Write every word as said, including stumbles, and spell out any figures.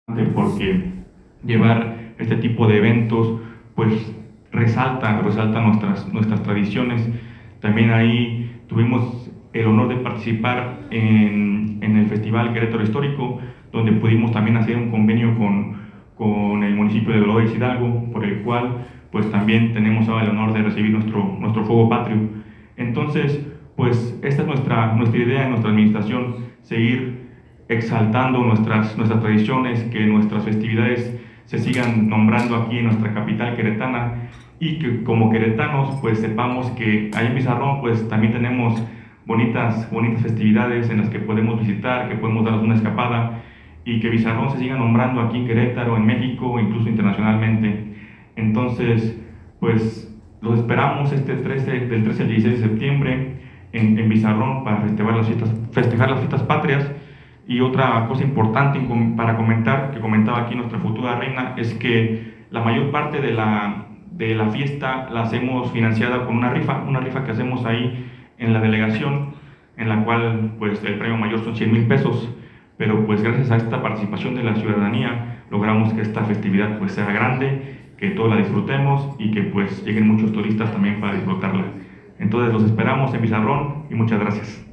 porque llevar este tipo de eventos pues resalta, resalta nuestras, nuestras tradiciones. También ahí tuvimos el honor de participar en, en el Festival Querétaro Histórico, donde pudimos también hacer un convenio con, con el municipio de Dolores Hidalgo, por el cual pues también tenemos ahora el honor de recibir nuestro, nuestro fuego patrio. Entonces, pues esta es nuestra, nuestra idea en nuestra administración, seguir exaltando nuestras, nuestras tradiciones, que nuestras festividades se sigan nombrando aquí en nuestra capital queretana, y que como queretanos pues sepamos que ahí en Bizarrón pues también tenemos bonitas, bonitas festividades en las que podemos visitar, que podemos darnos una escapada, y que Bizarrón se siga nombrando aquí en Querétaro, en México, incluso internacionalmente. Entonces, pues los esperamos este trece, del trece al dieciséis de septiembre en, en Bizarrón para festejar las fiestas, festejar las fiestas patrias. Y otra cosa importante para comentar, que comentaba aquí nuestra futura reina, es que la mayor parte de la, de la fiesta la hacemos financiada con una rifa, una rifa que hacemos ahí en la delegación, en la cual pues el premio mayor son cien mil pesos, pero pues gracias a esta participación de la ciudadanía logramos que esta festividad pues sea grande, que todos la disfrutemos y que pues lleguen muchos turistas también para disfrutarla. Entonces los esperamos en Bizarrón y muchas gracias.